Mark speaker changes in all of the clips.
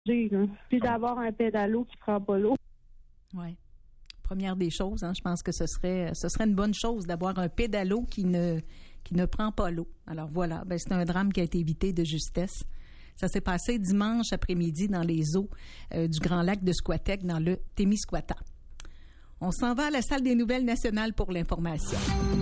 Speaker 1: Puis d'avoir un pédalo qui prend pas l'eau.
Speaker 2: Oui. Première des choses, je pense que ce serait une bonne chose d'avoir un pédalo qui ne prend pas l'eau. Alors voilà, c'est un drame qui a été évité de justesse. Ça s'est passé dimanche après-midi dans les eaux du Grand Lac de Squatec, dans le Témiscouata. On s'en va à la salle des nouvelles nationales pour l'information.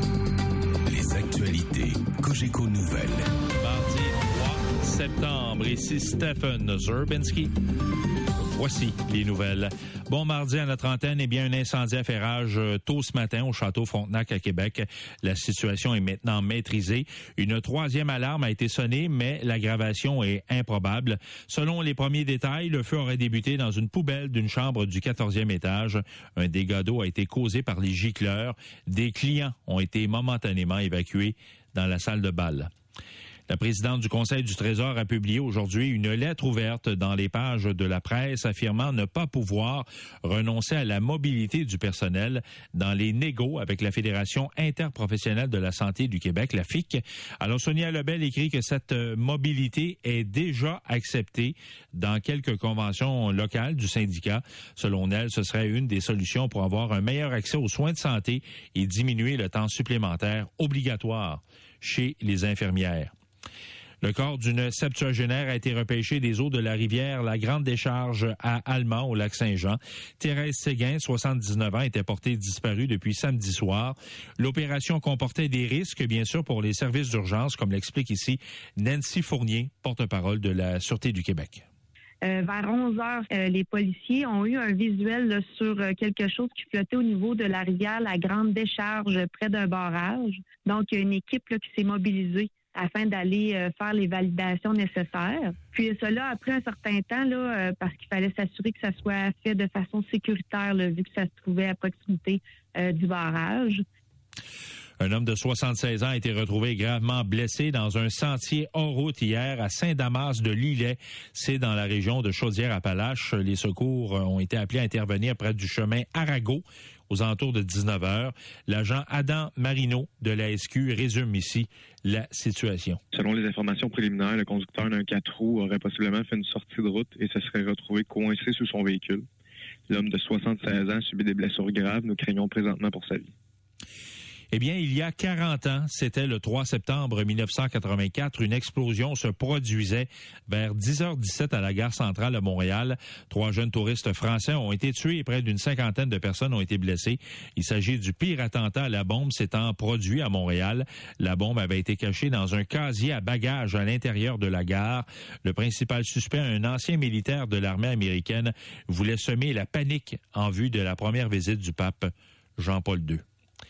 Speaker 3: Les actualités Cogeco Nouvelles.
Speaker 4: Mardi 3 septembre, ici Stephen Zerbinski. Voici les nouvelles. Bon mardi à notre antenne, un incendie à fait rage tôt ce matin au château Frontenac à Québec. La situation est maintenant maîtrisée. Une troisième alarme a été sonnée, mais l'aggravation est improbable. Selon les premiers détails, le feu aurait débuté dans une poubelle d'une chambre du 14e étage. Un dégât d'eau a été causé par les gicleurs. Des clients ont été momentanément évacués dans la salle de bal. La présidente du Conseil du Trésor a publié aujourd'hui une lettre ouverte dans les pages de la presse affirmant ne pas pouvoir renoncer à la mobilité du personnel dans les négos avec la Fédération interprofessionnelle de la santé du Québec, la FIC. Alors, Sonia Lebel écrit que cette mobilité est déjà acceptée dans quelques conventions locales du syndicat. Selon elle, ce serait une des solutions pour avoir un meilleur accès aux soins de santé et diminuer le temps supplémentaire obligatoire chez les infirmières. Le corps d'une septuagénaire a été repêché des eaux de la rivière La Grande Décharge à Alma, au lac Saint-Jean. Thérèse Séguin, 79 ans, était portée disparue depuis samedi soir. L'opération comportait des risques, bien sûr, pour les services d'urgence, comme l'explique ici Nancy Fournier, porte-parole de la Sûreté du Québec.
Speaker 5: Vers 11 heures, les policiers ont eu un visuel là, sur quelque chose qui flottait au niveau de la rivière La Grande Décharge, près d'un barrage. Donc, il y a une équipe là, qui s'est mobilisée afin d'aller faire les validations nécessaires. Puis cela a pris un certain temps là, parce qu'il fallait s'assurer que ça soit fait de façon sécuritaire, là, vu que ça se trouvait à proximité du barrage.
Speaker 4: Un homme de 76 ans a été retrouvé gravement blessé dans un sentier hors route hier à Saint-Damas-de-Lillet. C'est dans la région de Chaudière-Appalaches. Les secours ont été appelés à intervenir près du chemin Arago aux alentours de 19 heures. L'agent Adam Marino de la SQ résume ici la situation.
Speaker 6: Selon les informations préliminaires, le conducteur d'un 4 roues aurait possiblement fait une sortie de route et se serait retrouvé coincé sous son véhicule. L'homme de 76 ans subit des blessures graves. Nous craignons présentement pour sa vie.
Speaker 4: Eh bien, il y a 40 ans, c'était le 3 septembre 1984, une explosion se produisait vers 10h17 à la gare centrale de Montréal. 3 jeunes touristes français ont été tués et près d'une cinquantaine de personnes ont été blessées. Il s'agit du pire attentat à la bombe s'étant produit à Montréal. La bombe avait été cachée dans un casier à bagages à l'intérieur de la gare. Le principal suspect, un ancien militaire de l'armée américaine, voulait semer la panique en vue de la première visite du pape Jean-Paul II.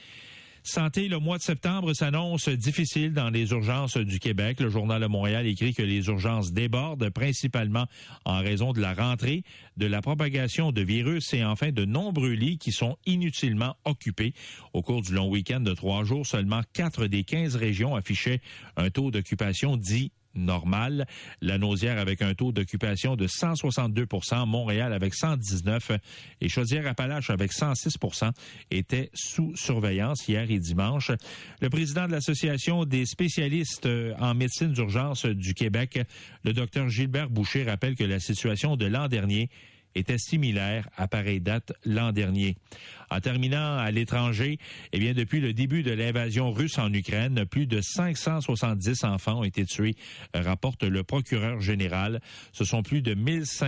Speaker 4: Santé, le mois de septembre s'annonce difficile dans les urgences du Québec. Le Journal de Montréal écrit que les urgences débordent, principalement en raison de la rentrée, de la propagation de virus et enfin de nombreux lits qui sont inutilement occupés. Au cours du long week-end de 3 jours, seulement 4 des 15 régions affichaient un taux d'occupation dit normal. Lanaudière avec un taux d'occupation de 162%, Montréal avec 119% et Chaudière-Appalaches avec 106% étaient sous surveillance hier et dimanche. Le président de l'Association des spécialistes en médecine d'urgence du Québec, le docteur Gilbert Boucher, rappelle que la situation de l'an dernier était similaire à pareille date l'an dernier. En terminant à l'étranger, depuis le début de l'invasion russe en Ukraine, plus de 570 enfants ont été tués, rapporte le procureur général. Ce sont plus de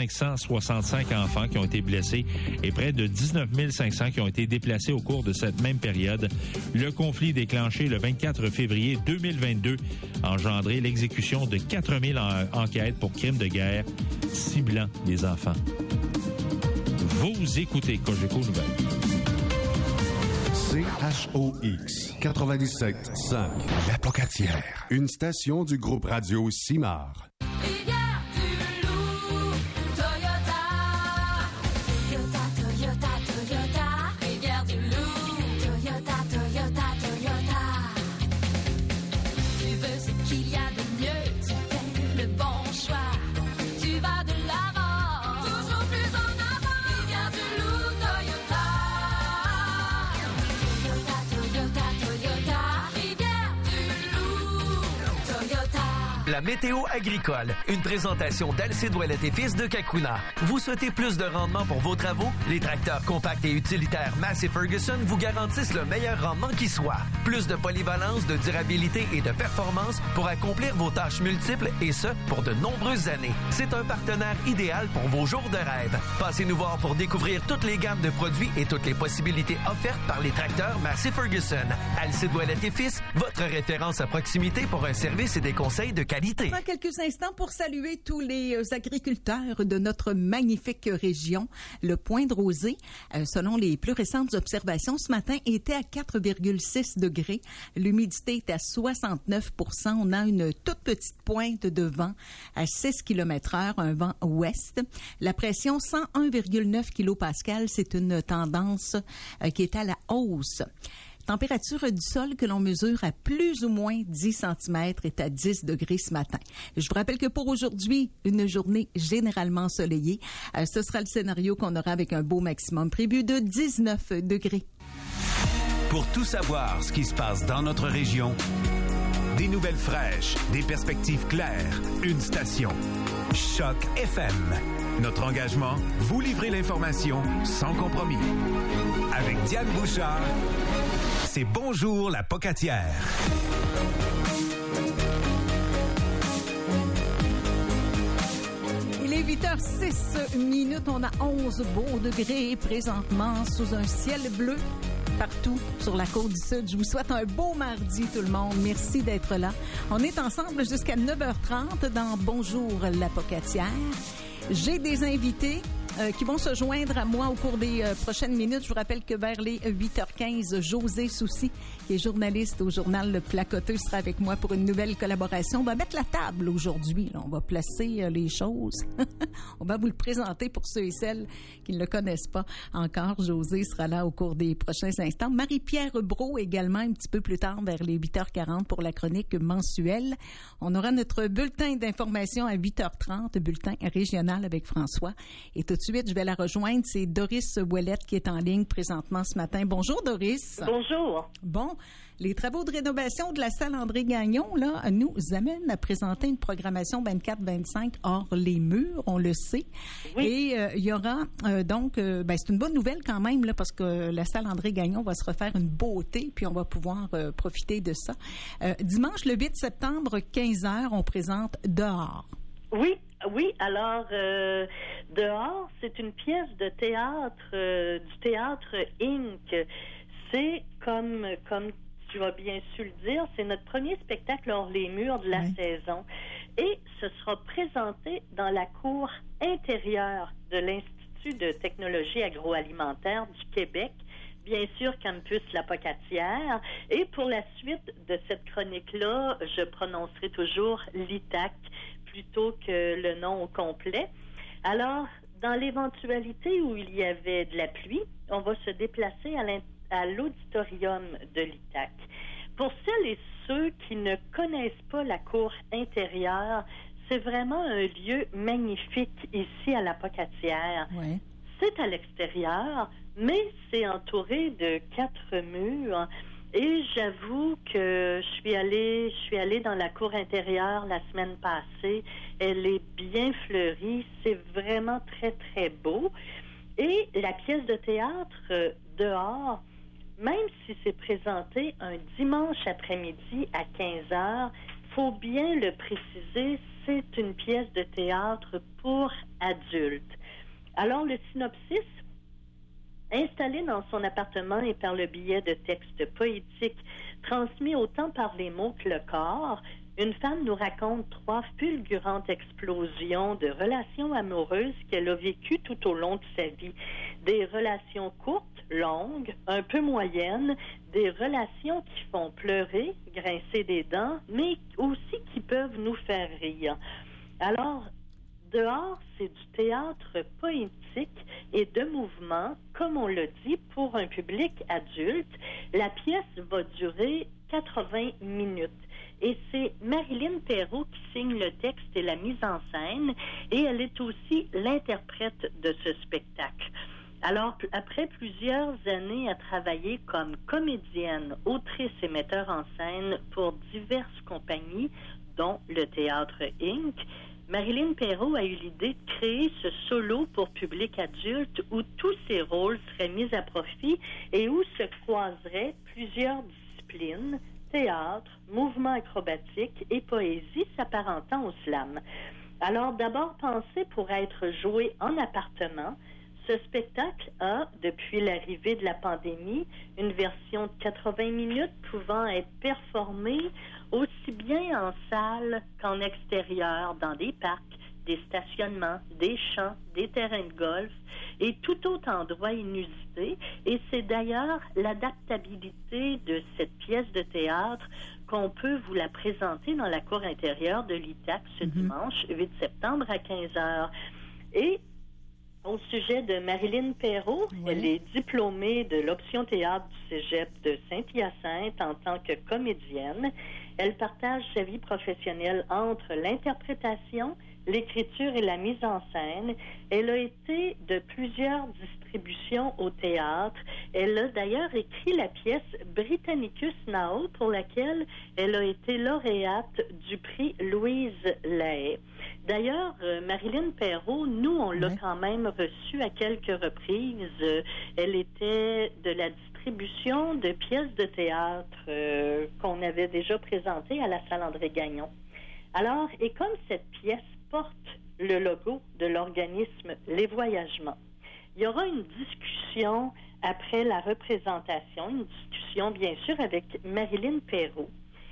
Speaker 4: 1565 enfants qui ont été blessés et près de 19 500 qui ont été déplacés au cours de cette même période. Le conflit déclenché le 24 février 2022 a engendré l'exécution de 4000 enquêtes pour crimes de guerre ciblant les enfants. Vous écoutez Cogeco Nouvelles.
Speaker 7: CHOX 97.5.
Speaker 3: La Pocatière.
Speaker 7: Une station du groupe radio Simard.
Speaker 8: La météo agricole, une présentation d'Alcide Ouellet et Fils de Cacouna. Vous souhaitez plus de rendement pour vos travaux? Les tracteurs compacts et utilitaires Massey Ferguson vous garantissent le meilleur rendement qui soit. Plus de polyvalence, de durabilité et de performance pour accomplir vos tâches multiples et ce, pour de nombreuses années. C'est un partenaire idéal pour vos jours de rêve. Passez nous voir pour découvrir toutes les gammes de produits et toutes les possibilités offertes par les tracteurs Massey Ferguson. Alcide Ouellet et Fils, votre référence à proximité pour un service et des conseils de qualité.
Speaker 2: Dans quelques instants pour saluer tous les agriculteurs de notre magnifique région. Le point de rosée, selon les plus récentes observations ce matin, était à 4,6 degrés. L'humidité est à 69 %. On a une toute petite pointe de vent à 6 km/h, un vent ouest. La pression 101,9 kPa, c'est une tendance qui est à la hausse. Température du sol que l'on mesure à plus ou moins 10 cm est à 10 degrés ce matin. Je vous rappelle que pour aujourd'hui, une journée généralement ensoleillée. Ce sera le scénario qu'on aura avec un beau maximum prévu de 19 degrés.
Speaker 3: Pour tout savoir ce qui se passe dans notre région, des nouvelles fraîches, des perspectives claires, une station. Choc FM. Notre engagement, vous livrer l'information sans compromis. Avec Diane Bouchard, c'est Bonjour la Pocatière.
Speaker 2: Il est 8h06. On a 11 beaux degrés présentement sous un ciel bleu partout sur la côte du Sud. Je vous souhaite un beau mardi tout le monde. Merci d'être là. On est ensemble jusqu'à 9h30 dans Bonjour la Pocatière. J'ai des invités qui vont se joindre à moi au cours des prochaines minutes. Je vous rappelle que vers les 8h15, José Soucy, qui est journaliste au journal Le Placoteux, sera avec moi pour une nouvelle collaboration. On va mettre la table aujourd'hui. Là. On va placer les choses. On va vous le présenter pour ceux et celles qui ne le connaissent pas encore. José sera là au cours des prochains instants. Marie-Pierre Brault également un petit peu plus tard vers les 8h40 pour la chronique mensuelle. On aura notre bulletin d'information à 8h30, bulletin régional avec François. Et tout de suite, je vais la rejoindre. C'est Doris Ouellet qui est en ligne présentement ce matin. Bonjour, Doris.
Speaker 9: Bonjour.
Speaker 2: Bon, les travaux de rénovation de la salle André Gagnon là, nous amènent à présenter une programmation 24-25 hors les murs, on le sait. Oui. Et il y aura c'est une bonne nouvelle quand même là, parce que la salle André Gagnon va se refaire une beauté, puis on va pouvoir profiter de ça. Dimanche, le 8 septembre, 15h, on présente Dehors.
Speaker 9: Oui, alors Dehors, c'est une pièce de théâtre, du théâtre Inc. C'est comme tu as bien su le dire, c'est notre premier spectacle hors les murs de la saison. Et ce sera présenté dans la cour intérieure de l'Institut de technologie agroalimentaire du Québec, bien sûr Campus La Pocatière. Et pour la suite de cette chronique-là, je prononcerai toujours l'ITAC plutôt que le nom au complet. Alors, dans l'éventualité où il y avait de la pluie, on va se déplacer à l'auditorium de l'ITAC. Pour celles et ceux qui ne connaissent pas la cour intérieure, c'est vraiment un lieu magnifique ici à La Pocatière. Ouais. C'est à l'extérieur, mais c'est entouré de 4 murs. Et j'avoue que je suis allée dans la cour intérieure la semaine passée. Elle est bien fleurie. C'est vraiment très, très beau. Et la pièce de théâtre Dehors, même si c'est présenté un dimanche après-midi à 15h, faut bien le préciser, c'est une pièce de théâtre pour adultes. Alors, le synopsis: installée dans son appartement et par le biais de textes poétiques transmis autant par les mots que le corps, une femme nous raconte 3 fulgurantes explosions de relations amoureuses qu'elle a vécues tout au long de sa vie. Des relations courtes, longues, un peu moyennes, des relations qui font pleurer, grincer des dents, mais aussi qui peuvent nous faire rire. Alors, Dehors, c'est du théâtre poétique et de mouvement, comme on le dit, pour un public adulte. La pièce va durer 80 minutes. Et c'est Marilyn Perrault qui signe le texte et la mise en scène, et elle est aussi l'interprète de ce spectacle. Alors, après plusieurs années à travailler comme comédienne, autrice et metteur en scène pour diverses compagnies, dont le Théâtre Inc., Marilyn Perrault a eu l'idée de créer ce solo pour public adulte où tous ses rôles seraient mis à profit et où se croiseraient plusieurs disciplines, théâtre, mouvement acrobatique et poésie s'apparentant au slam. Alors, d'abord pensé pour être joué en appartement, ce spectacle a, depuis l'arrivée de la pandémie, une version de 80 minutes pouvant être performée aussi bien en salle qu'en extérieur, dans des parcs, des stationnements, des champs, des terrains de golf et tout autre endroit inusité. Et c'est d'ailleurs l'adaptabilité de cette pièce de théâtre qu'on peut vous la présenter dans la cour intérieure de l'ITAC ce dimanche 8 septembre à 15h. Et au sujet de Marilyn Perrault, elle est diplômée de l'option théâtre du Cégep de Saint-Hyacinthe en tant que comédienne. Elle partage sa vie professionnelle entre l'interprétation, l'écriture et la mise en scène. Elle a été de plusieurs distributions au théâtre. Elle a d'ailleurs écrit la pièce Britannicus Now, pour laquelle elle a été lauréate du prix Louise Lahaye. D'ailleurs, Marilyn Perrault, nous, on l'a quand même reçue à quelques reprises. Elle était de la distribution de pièces de théâtre qu'on avait déjà présentées à la salle André-Gagnon. Alors, et comme cette pièce porte le logo de l'organisme Les Voyagements, il y aura une discussion après la représentation, une discussion bien sûr avec Marilyn Perrault.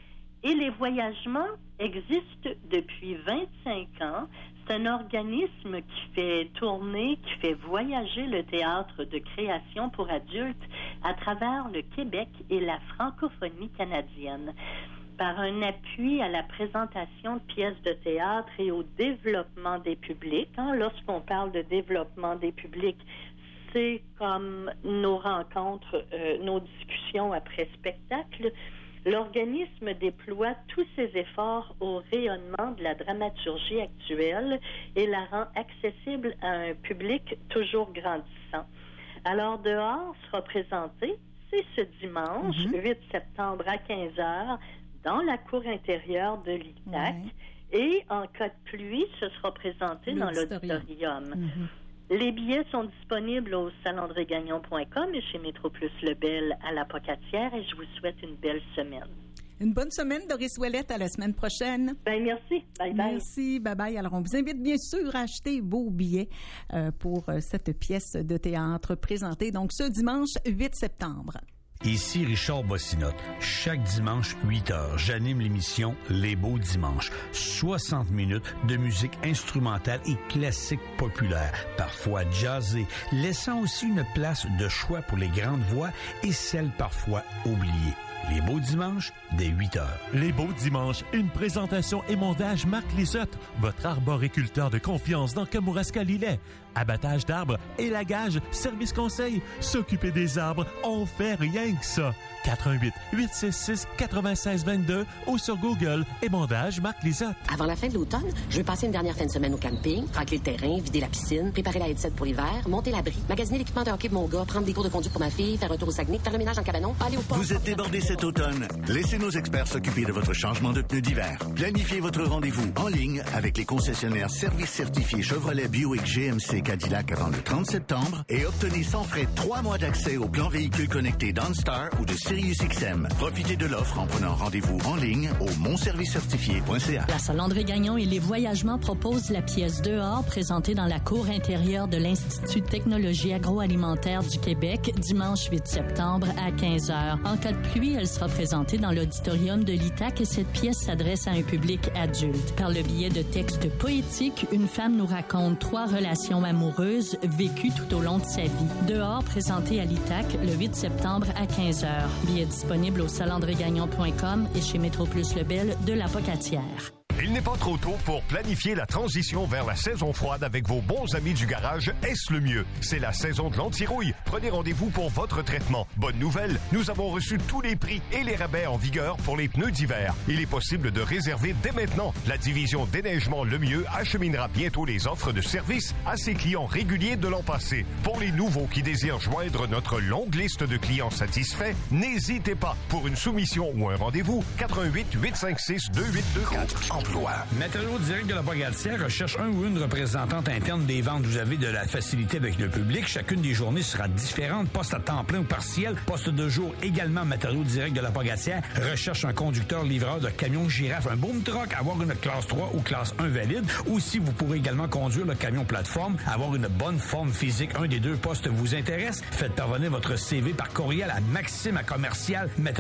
Speaker 9: Et Les Voyagements existent depuis 25 ans. C'est un organisme qui fait tourner, qui fait voyager le théâtre de création pour adultes à travers le Québec et la francophonie canadienne. Par un appui à la présentation de pièces de théâtre et au développement des publics. Lorsqu'on parle de développement des publics, c'est comme nos rencontres, nos discussions après spectacle. L'organisme déploie tous ses efforts au rayonnement de la dramaturgie actuelle et la rend accessible à un public toujours grandissant. Alors, Dehors sera présenté, c'est ce dimanche, 8 septembre à 15h, dans la cour intérieure de l'ITAC. Et en cas de pluie, ce sera présenté dans l'auditorium. Les billets sont disponibles au salandregagnon.com et chez Métroplus Lebel à la Pocatière, et je vous souhaite une belle semaine.
Speaker 2: Une bonne semaine, Doris Ouellette. À la semaine prochaine.
Speaker 9: Ben merci. Bye-bye.
Speaker 2: Merci. Bye-bye. Alors, on vous invite bien sûr à acheter vos billets pour cette pièce de théâtre présentée donc ce dimanche 8 septembre.
Speaker 10: Ici Richard Bossinotte. Chaque dimanche, 8h, j'anime l'émission Les Beaux Dimanches. 60 minutes de musique instrumentale et classique populaire, parfois jazzée, laissant aussi une place de choix pour les grandes voix et celles parfois oubliées. Les Beaux Dimanches, dès 8h.
Speaker 11: Les Beaux Dimanches, une présentation et montage Marc Lisotte, votre arboriculteur de confiance dans Kamouraska-Lillet. Abattage d'arbres, élagage, service conseil, s'occuper des arbres, on fait rien que ça. 88 866 9622 ou sur Google, émondage Marc Lisotte.
Speaker 12: Avant la fin de l'automne, je veux passer une dernière fin de semaine au camping, racler le terrain, vider la piscine, préparer la headset pour l'hiver, monter l'abri, magasiner l'équipement de hockey pour mon gars, prendre des cours de conduite pour ma fille, faire un tour au Saguenay, faire le ménage en cabanon, aller au port.
Speaker 13: Vous êtes débordé cet automne? Laissez nos experts s'occuper de votre changement de pneus d'hiver. Planifiez votre rendez-vous en ligne avec les concessionnaires services certifiés Chevrolet, Buick, GMC, Cadillac avant le 30 septembre et obtenez sans frais 3 mois d'accès au plan véhicule connecté d'OnStar ou de SiriusXM. Profitez de l'offre en prenant rendez-vous en ligne au monservicecertifié.ca.
Speaker 14: La salle André-Gagnon et les Voyagements proposent la pièce Dehors présentée dans la cour intérieure de l'Institut de technologie agroalimentaire du Québec dimanche 8 septembre à 15h. En cas de pluie, elle sera présentée dans l'auditorium de l'ITAC et cette pièce s'adresse à un public adulte. Par le biais de textes poétiques, une femme nous raconte 3 relations amoureuses vécues tout au long de sa vie. Dehors, présenté à l'ITAC le 8 septembre à 15h. Billets disponibles au salandregagnon.com et chez Métroplus Lebel de la Pocatière.
Speaker 15: Il n'est pas trop tôt pour planifier la transition vers la saison froide avec vos bons amis du garage Est le mieux. C'est la saison de l'anti-rouille. Prenez rendez-vous pour votre traitement. Bonne nouvelle, nous avons reçu tous les prix et les rabais en vigueur pour les pneus d'hiver. Il est possible de réserver dès maintenant. La division Déneigement Le Mieux acheminera bientôt les offres de service à ses clients réguliers de l'an passé. Pour les nouveaux qui désirent joindre notre longue liste de clients satisfaits, n'hésitez pas. Pour une soumission ou un rendez-vous, 88 856 2824. Emploi.
Speaker 10: Matériaux Direct de la Pagatière recherche un ou une représentante interne des ventes. Vous avez de la facilité avec le public. Chacune des journées sera différente. Poste à temps plein ou partiel. Poste de jour également. Matériaux Direct de la Pagatière recherche un conducteur-livreur de camion girafe, un boom truck, avoir une classe 3 ou classe 1 valide. Ou si vous pourrez également conduire le camion plateforme, avoir une bonne forme physique. Un des deux postes vous intéresse. Faites parvenir votre CV par courriel à Maxime à commercial